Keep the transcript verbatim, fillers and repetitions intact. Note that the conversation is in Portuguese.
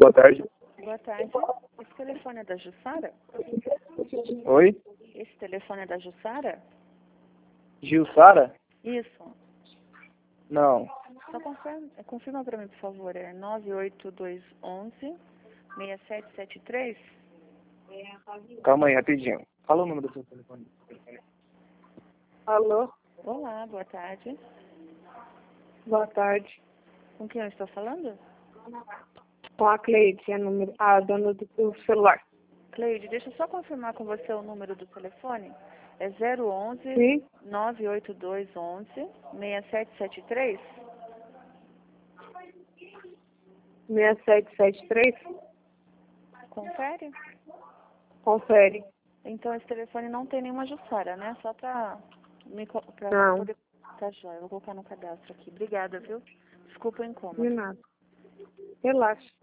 Boa tarde. Boa tarde. Esse telefone é da Jussara? Oi? Esse telefone é da Jussara? Gilsara? Isso. Não. Só confirma, confirma para mim, por favor. É nove oito dois um um, seis sete sete três? Calma aí, rapidinho. Fala o número do seu telefone. Alô? Olá, boa tarde. Boa tarde. Com quem eu estou falando? Com a Cleide, a, número, a dona do, do celular. Cleide, deixa eu só confirmar com você o número do telefone. É zero onze, Sim? nove oito dois um um, seis sete sete três? seis sete sete três? Confere? Confere. Então esse telefone não tem nenhuma Jussara, né? Só pra, me, co- pra Não. poder... Tá joia, eu vou colocar no cadastro aqui. Obrigada, viu? Desculpa o incômodo. De nada. Relaxa.